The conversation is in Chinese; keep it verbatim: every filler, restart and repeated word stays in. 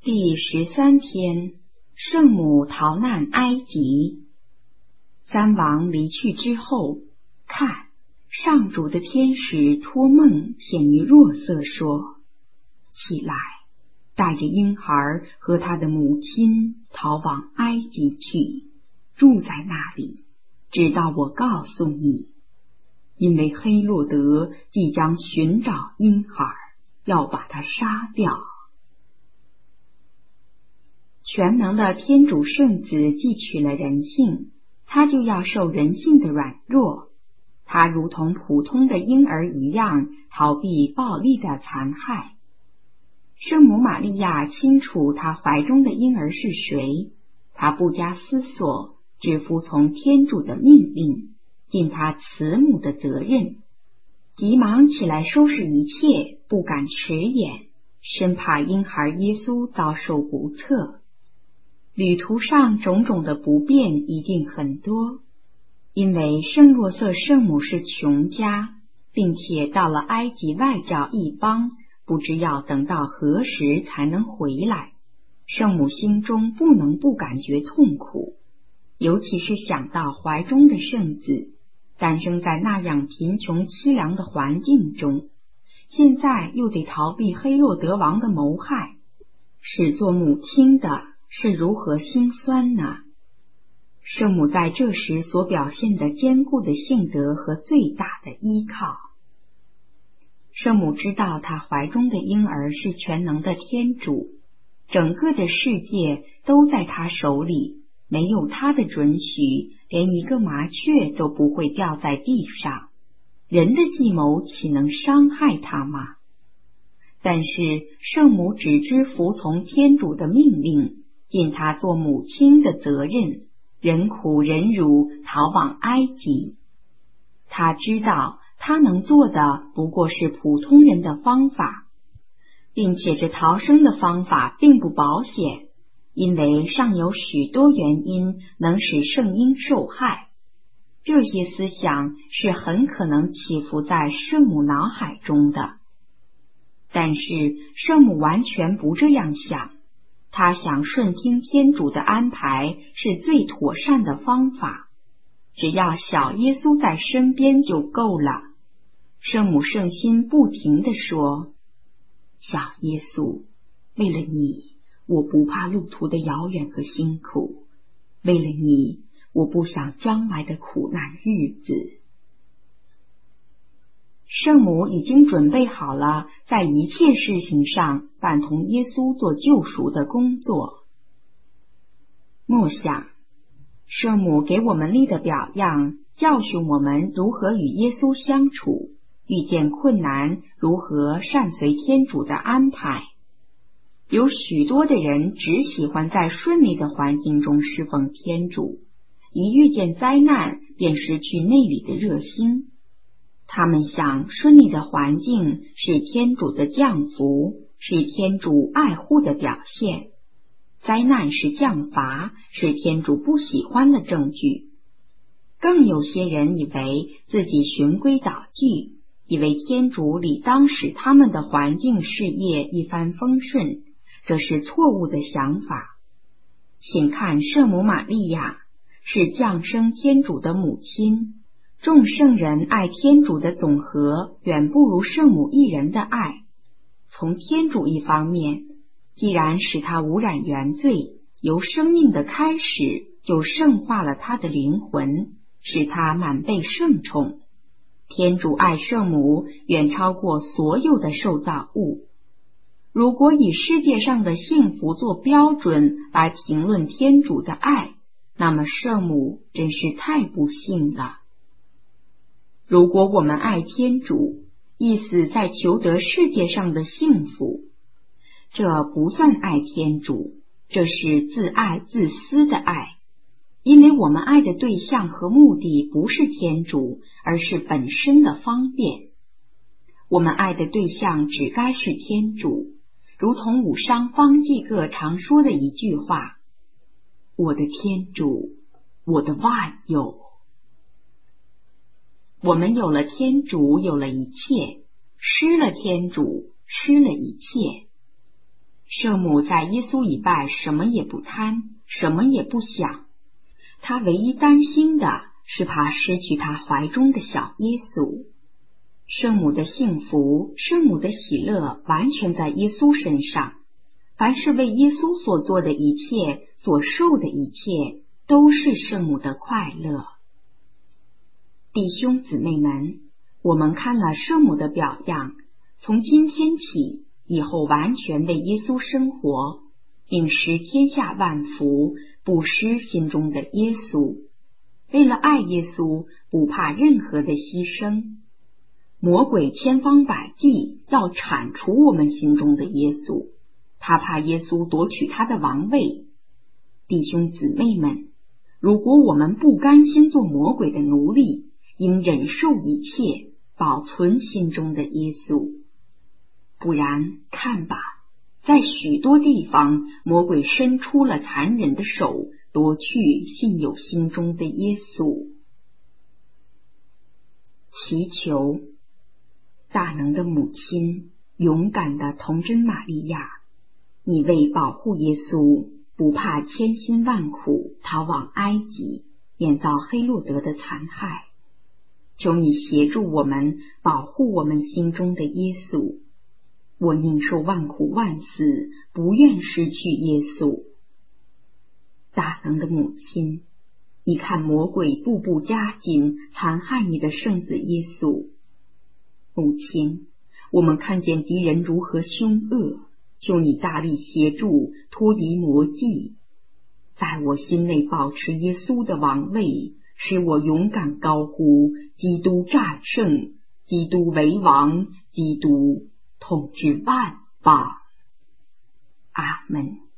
第十三篇，圣母逃难埃及。三王离去之后，看，上主的天使托梦显于若瑟说：起来，带着婴孩和他的母亲逃往埃及去，住在那里，直到我告诉你，因为黑落德即将寻找婴孩，要把他杀掉。全能的天主圣子既取了人性，他就要受人性的软弱，他如同普通的婴儿一样逃避暴力的残害。圣母玛利亚清楚她怀中的婴儿是谁，她不加思索，只服从天主的命令，尽她慈母的责任，急忙起来收拾一切，不敢迟延，生怕婴孩耶稣遭受不测。旅途上种种的不便一定很多，因为圣若瑟圣母是穷家，并且到了埃及外教一邦，不知要等到何时才能回来。圣母心中不能不感觉痛苦，尤其是想到怀中的圣子诞生在那样贫穷凄凉的环境中，现在又得逃避黑落德王的谋害，使做母亲的是如何心酸呢？圣母在这时所表现的坚固的性德和最大的依靠。圣母知道她怀中的婴儿是全能的天主，整个的世界都在她手里，没有她的准许，连一个麻雀都不会掉在地上，人的计谋岂能伤害她吗？但是圣母只知服从天主的命令，尽她做母亲的责任，忍苦忍辱逃往埃及。她知道她能做的不过是普通人的方法，并且这逃生的方法并不保险，因为尚有许多原因能使圣婴受害。这些思想是很可能起伏在圣母脑海中的，但是圣母完全不这样想，她想顺听天主的安排是最妥善的方法，只要小耶稣在身边就够了。圣母圣心不停地说：小耶稣，为了你，我不怕路途的遥远和辛苦，为了你，我不想将来的苦难日子。圣母已经准备好了在一切事情上伴同耶稣做救赎的工作。默想，圣母给我们立的表样，教训我们如何与耶稣相处，遇见困难如何善随天主的安排。有许多的人只喜欢在顺利的环境中侍奉天主，一遇见灾难便失去内里的热心。他们想顺利的环境是天主的降福，是天主爱护的表现，灾难是降罚，是天主不喜欢的证据。更有些人以为自己循规蹈矩，以为天主理当使他们的环境事业一帆风顺，这是错误的想法。请看圣母玛利亚是降生天主的母亲，众圣人爱天主的总和远不如圣母一人的爱。从天主一方面，既然使他无染原罪，由生命的开始就圣化了他的灵魂，使他满被圣宠。天主爱圣母远超过所有的受造物。如果以世界上的幸福做标准来评论天主的爱，那么圣母真是太不幸了。如果我们爱天主，意思在求得世界上的幸福，这不算爱天主，这是自爱自私的爱，因为我们爱的对象和目的不是天主，而是本身的方便。我们爱的对象只该是天主，如同武商方济各常说的一句话：我的天主，我的万有。我们有了天主，有了一切；失了天主，失了一切。 圣母在耶稣以外什么也不贪，什么也不想，她唯一担心的是怕失去她怀中的小耶稣。圣母的幸福，圣母的喜乐完全在耶稣身上，凡是为耶稣所做的一切，所受的一切，都是圣母的快乐。弟兄姊妹们，我们看了圣母的表样，从今天起，以后完全为耶稣生活，并使天下万福，不失心中的耶稣。为了爱耶稣，不怕任何的牺牲。魔鬼千方百计要铲除我们心中的耶稣，他怕耶稣夺取他的王位。弟兄姊妹们，如果我们不甘心做魔鬼的奴隶，应忍受一切，保存心中的耶稣。不然，看吧，在许多地方，魔鬼伸出了残忍的手，夺去信有心中的耶稣。祈求大能的母亲，勇敢的童真玛利亚，你为保护耶稣，不怕千辛万苦逃往埃及，免遭黑落德的残害。求你协助我们，保护我们心中的耶稣。我宁受万苦万死，不愿失去耶稣。大能的母亲，你看魔鬼步步加紧，残害你的圣子耶稣。母亲，我们看见敌人如何凶恶，求你大力协助，脱离魔计，在我心内保持耶稣的王位，使我勇敢高呼：基督战胜，基督为王，基督统治万邦。阿门。